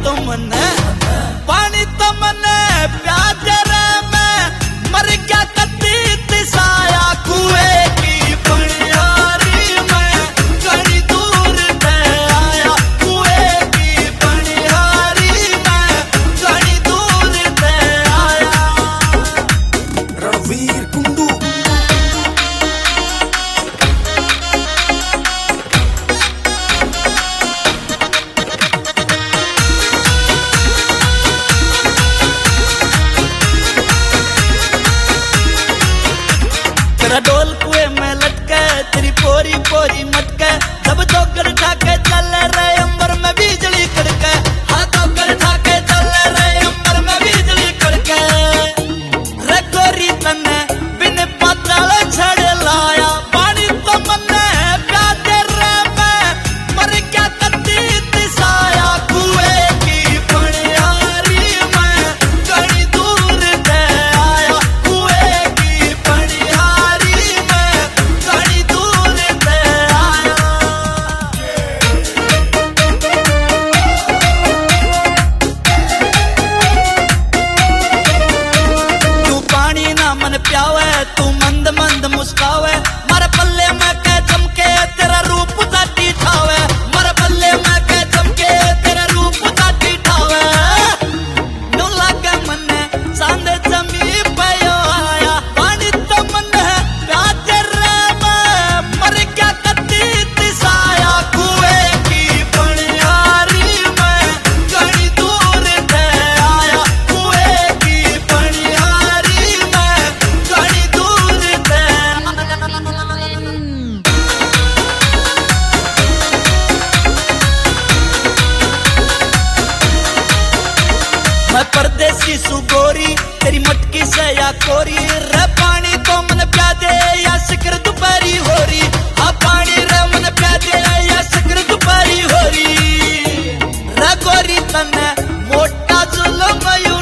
तुमने पानी तुमने प्याज रे मैं मर गया कत्ती तिसाया कुएं की पनियारी में घड़ी दूर से आया कुएं की पनियारी में घड़ी दूर से आया। रणवीर कुंडू डोल कुएं में लटके तेरी पोरी पोरी मटके जब जोकर ठाके चल रहे अंबर में बिजली कड़के हाँ जोकर ठाके चल रहे अंबर में बिजली कड़के रे गोरी तन्ने बिन पाताल छड़ लाया पानी तो मन्ने प्याज रे मैं मर गया कत्ती तिसाया कुएं की पनियारी में घड़ी दूर से आया कुएं की पनियारी घड़ी दूर से आया। तू पानी ना मन प्यावे तू मंद मंद मुस्कावे मारे पल्ले में के चमके तेरा रूप ताटी ठावे मारे पल्ले में के चमके तेरा रूप ताटी ठावे नु लागे मन्ने चांद जमी पयो आया पानी तो मन्ने प्याज रे मैं मर गया कत्ती तिसाया कुएं की पनियारी में घड़ी दूर से आया कुएं की पनियारी में घड़ी दूर से मैं परदेसी सुगोरी तेरी मटकी से या कोरी रे पानी तो मन प्यादे या शिकर दोपहरी हो रही हाँ पानी रे मन प्यादे या शिकर दोपहरी हो रही रे गोरी तन्ने मोटा जुल्म